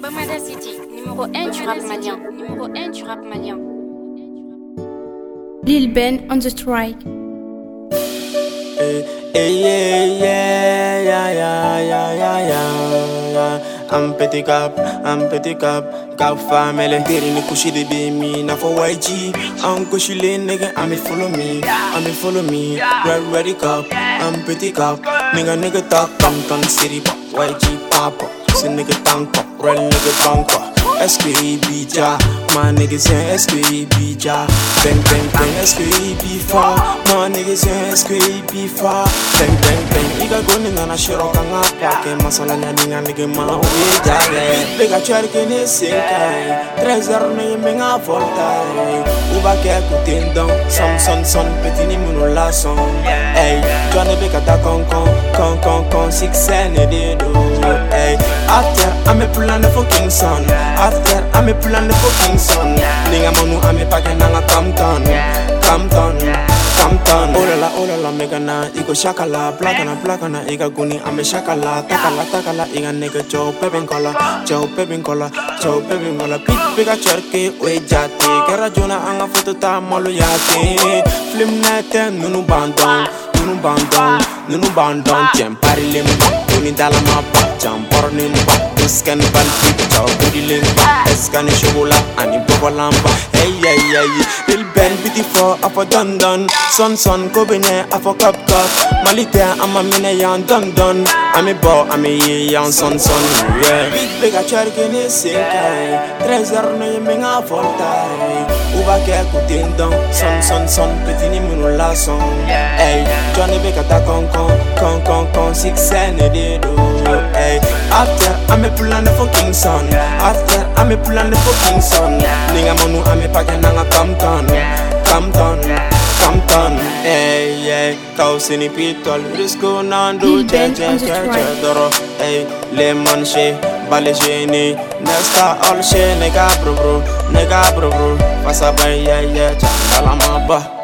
Bamada City, numéro 1 du rap malien. Numéro 1 du rap malien. Lil Ben on the strike. I'm petit cap, cap family. Getting the cushy de be me, now for YG. I'm cushy lane, nigga, follow me, ready cup, I'm petit cap. Nigga talk, come city pop, YG pop up. See nigga tank pop, real nigga bank pop. SQB ja, my niggas say SQB ja. Bang, SQB far. My niggas say SQB far. Bang, iga going on a shiro kanga pake. Masala nyaninga nigga ma uwe jale. Lega chari kene sinkai. Trezor ne menga volta. Uba ke kutindong. Son, petit ni muno la son. Hey, Johnny beka da con. 6 ene de do. Hey, after I'm a plan for Kingston. After I'm a plan for Kingston. Ninga manu I'm a pack and I'm Compton. Oh la, megana, iko shakala, plakana, iga guni, ame shakala, takala, iga nigga Joe Pebin kola, pika cherke, we jate, kera jona anga foto ta malu yate, film nete, nunu bandon, jem pari limba, uni dala mapa, jam porni mba, iskan balpi, chow budi limba, eskan shogola, ani bobo lamba, hey, Lil Ben beautiful, apo Dondon, son, kobine, apo cup, malite, ama mine yan Dondon, ami bo, ami ye yan son, yeah. Big a cherke ne sinkai, trezor ne menga voltai, uba ke kutindon, son, petit ni munu la son, hey, Johnny beka ta con, 6 ene de do, hey. After I'm a plan for Kingston, Ninga manu I'm a pack and I'm Compton, hey, kausini pitol, risco nando, doro, hey, lemon she, balejeni, nesta all she, nega bro, pasa by, yeah, chakalama ba.